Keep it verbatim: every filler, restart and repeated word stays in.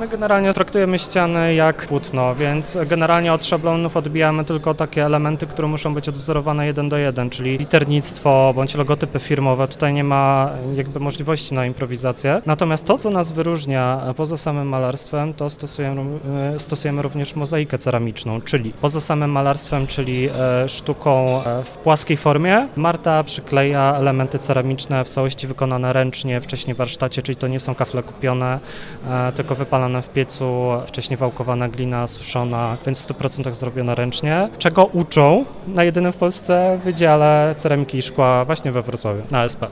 My generalnie traktujemy ściany jak płótno, więc generalnie od szablonów odbijamy tylko takie elementy, które muszą być odwzorowane jeden do jeden, czyli liternictwo bądź logotypy firmowe. Tutaj nie ma jakby możliwości na improwizację. Natomiast to, co nas wyróżnia poza samym malarstwem, to stosujemy, stosujemy również mozaikę ceramiczną, czyli poza samym malarstwem, czyli sztuką w płaskiej formie, Marta przykleja elementy ceramiczne w całości wykonane ręcznie, wcześniej w warsztacie, czyli to nie są kafle kupione, tylko wypalane w piecu, wcześniej wałkowana glina, suszona, więc w stu procentach zrobione ręcznie, czego uczą na jedynym w Polsce Wydziale Ceramiki i Szkła właśnie we Wrocławiu, na S P.